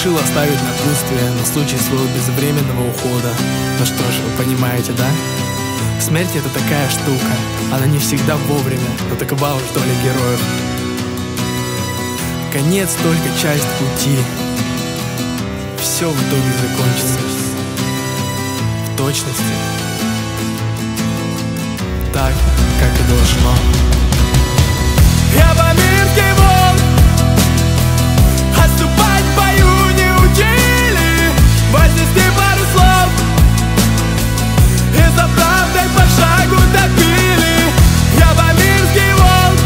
решил оставить напутствие на случай своего безвременного ухода. Ну что ж, вы понимаете, да? Смерть — это такая штука, она не всегда вовремя, но такова уж доля героев. Конец — только часть пути. Все в итоге закончится в точности так, как и должно. Я бамирский волк, отступать в бою не учили, вознести пару слов и за правдой по шагу топили. Я бамирский волк,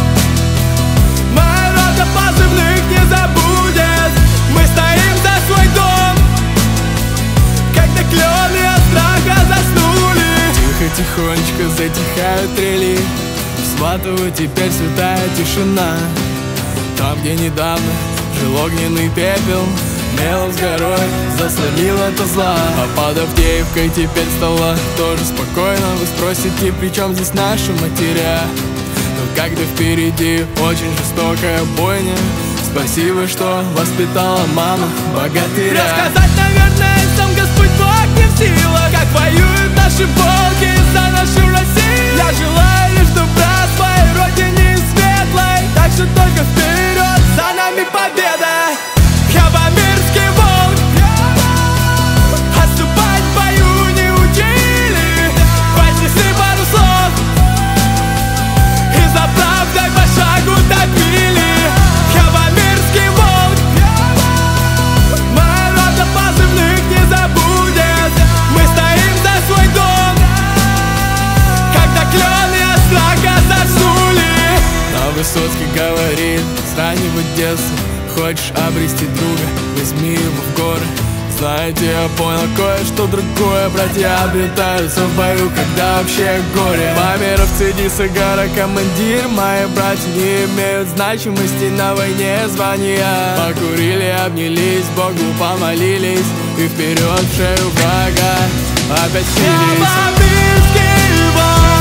моя рота позывных не забудет. Мы стоим за свой дом, когда клены от страха заснули. Тихо-тихонечко затихают трели, в Сватово теперь святая тишина. Там, где недавно жил огненный пепел, мел с горой заслонил это зла. А под Авдеевкой теперь стало тоже спокойно. Вы спросите, при чем здесь наша матеря? Но когда впереди очень жестокая бойня, спасибо, что воспитала мама богатыря. Рассказать, наверное, сам Господь Бог не в силах, как воюют наши волки за нашу Россию. Я желаю лишь добра своей родине светлой, так что только вперед, за нами победа. Я бамирский волк, отступать в бою не учили, вознесли пару слов и за правдой по шагу топили. Я бамирский волк, моя рота позывных не забудет. Мы стоим за свой дом, когда клены от страха заснули. А Высоцкий говорит с раннего детства: хочешь обрести друга, возьми его в горы. Знаете, я понял кое-что другое. Братья обретаются в бою, когда вообще горе. Бамеровцы, Дисагара, командир. Мои братья не имеют значимости на войне звания. Покурили, обнялись, Богу помолились и вперед в шею врага опять Я сились. бамирский волк.